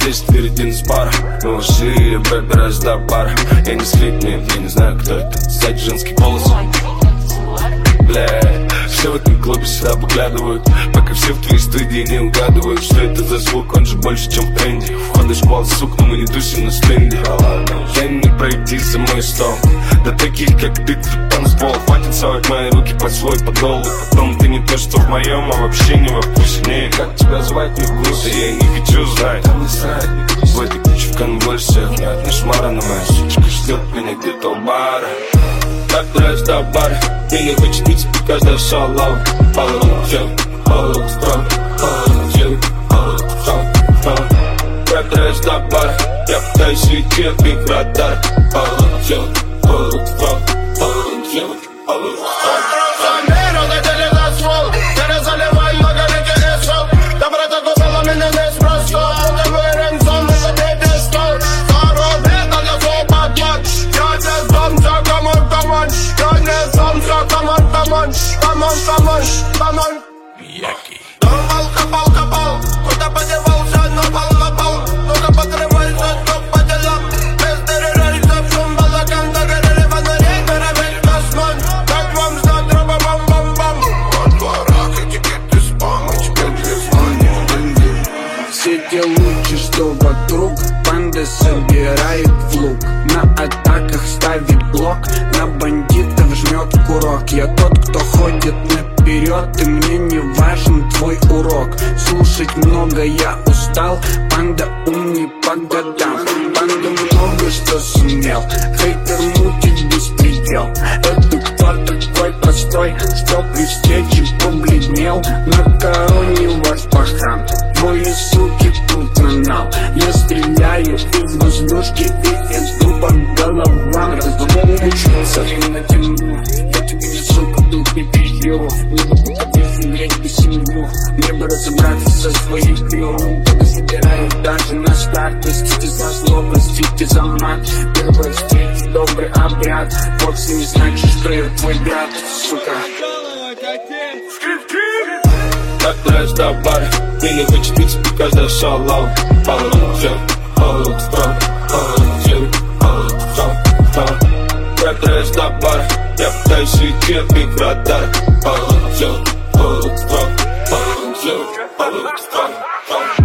здесь впереди нас пара. Мы ушли, я пробираюсь до бара. Я не слип, нет, я не знаю, кто это. Сзади женский голос. Бля, все в этом клубе сюда поглядывают, пока все в твоей студии не угадывают, что это за звук, он же больше, чем в тренде. Входы шквал, сук, но мы не тусим на стенде. Дай мне пройти за мой стол. Да таких, как ты, танцпол. Хватит совать мои руки под свой подол. Потом ты не то, что в моем, а вообще не во вкусе. Не, как тебя звать, не вкусно, я не хочу знать. В этой куче в кон больше всех нет. Не шмара, но моя сучка ждет меня где-то у бара. Так нравится до бара. Меня хочет пить, каждая шалава. Полу-чел, полу-строн, полу-чел, полу-строн. Так нравится до бара. Я пытаюсь уйти от их радара. Полу-чел, полу-строн, полу-чел, полу-строн. Come on, Miyagi. Копал, куда подевался, напал. Ну-ка подрывайся, стоп по делам. Без терроризов, шум, балаган, догорели фонари, перевесь космон. Как вам знать, труба, бам-бам-бам. Во дворах этикеты спам, этикеты спам. Все те лучи, что вокруг, банды собирает в лук. На атаках ставит блок, на бандитов жмет курок. Я тот, кто ходит наперед, и мне не важен твой урок. Слушать много я устал, панда умный по годам. Панда много что сумел, хейтер мутит беспредел. Это кто такой простой, что при встрече побледнел? На короне ваш пахан, твои суки тут нанал. Я стреляю из воздушки и из дуба головам. Разумеется, на темну, я тебе не сука, тут не переживу. Не могу поддерживать без семью, мне бы разобраться со своих крылом. Только собираю даже на старт. Простите за зло, простите за мат. Первая встреча, добрый обряд. Вовсе не значит, что я твой брат, сука. Так нравится до бара. Меня хочет пить, каждая шалава. Полу-чел, полу-строн, полу-чел, полу-строн. Так нравится до бара. Я пытаюсь уйти от их радара. Полу-чел, полу-строн, полу-чел, полу-строн.